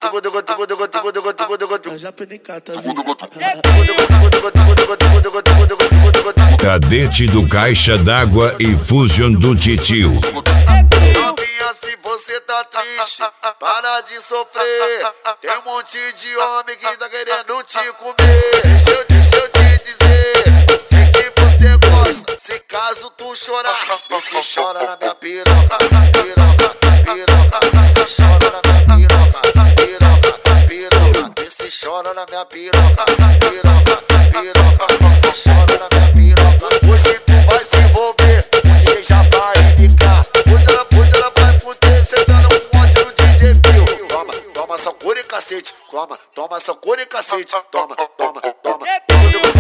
Já penicata, Cadete do Caixa d'Água e Fusion do Titio. Novinha, se você tá triste, para de sofrer. Tem um monte de homem que tá querendo te comer. Deixa eu te dizer, sei que você gosta. Se caso tu chorar, você chora na minha piroca, piroca, piroca. Você chora na minha piroca, piroca, piroca. Você chora na minha piroca, piroca, piroca. Você chora na minha piroca. Hoje tu vai se envolver, o DJ já vai indicar. Hoje ela vai fuder, cê dando um monte no DJ Bill. Toma essa cor e cacete, toma essa cor e cacete, toma. Toma essa cor e cacete,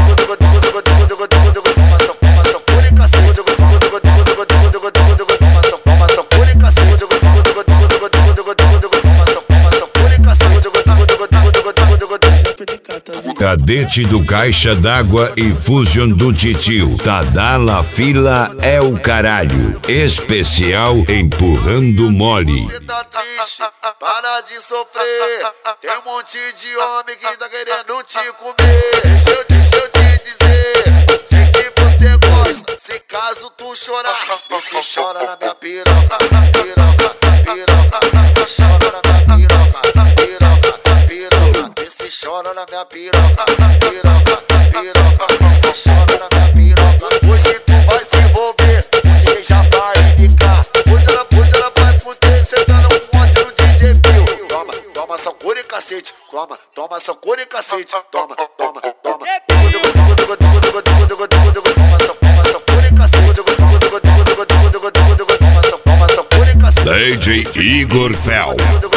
Cadete do Caixa d'Água e Fusion do Titio. Tadala Fila é o caralho. Especial Empurrando Mole. Você tá triste, para de sofrer. Tem um monte de homem que tá querendo te comer. Deixa eu te dizer, sei que você gosta. Se caso tu chorar, você chora na minha piroca, piroca, piroca. Você chora na minha piroca, piroca, piroca. Você chora na minha piroca, piroca, piroca. Você chora na minha piroca. Hoje tu vai se envolver, o DJ já vai indicar. Hoje ela vai fuder, cê dando um monte no DJ Bill. Toma essa cor e cacete, toma essa cor e cacete, toma. Toma essa cor e cacete, DJ Igor Fel.